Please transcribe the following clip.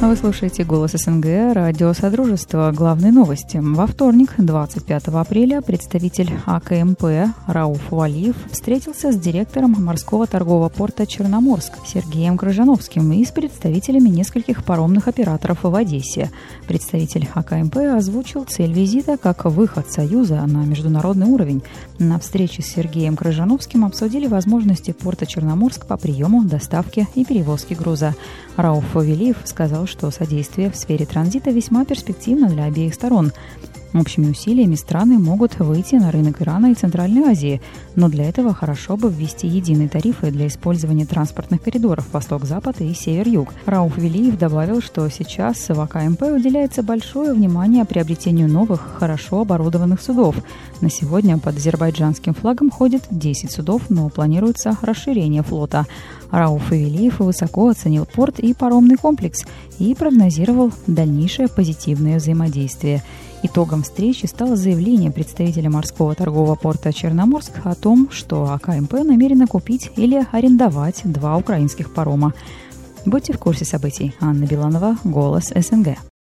Вы слушаете «Голос СНГ», радио Содружества. Главные новости. Во вторник, 25 апреля, представитель АКМП Рауф Валиев встретился с директором морского торгового порта Черноморск Сергеем Крыжановским и с представителями нескольких паромных операторов в Одессе. Представитель АКМП озвучил цель визита как выход Союза на международный уровень. На встрече с Сергеем Крыжановским обсудили возможности порта Черноморск по приему, доставке и перевозке груза. Рауф Валиев сказал, что содействие в сфере транзита весьма перспективно для обеих сторон. Общими усилиями страны могут выйти на рынок Ирана и Центральной Азии, но для этого хорошо бы ввести единые тарифы для использования транспортных коридоров Восток-Запад и Север-Юг. Рауф Валиев добавил, что сейчас в АКМП уделяется большое внимание приобретению новых, хорошо оборудованных судов. На сегодня под азербайджанским флагом ходит 10 судов, но планируется расширение флота. Рауф Валиев высоко оценил порт и паромный комплекс и прогнозировал дальнейшее позитивное взаимодействие. Итогом встречи стало заявление представителя морского торгового порта Черноморск о том, что АКМП намерена купить или арендовать 2 украинских парома. Будьте в курсе событий. Анна Биланова, «Голос СНГ».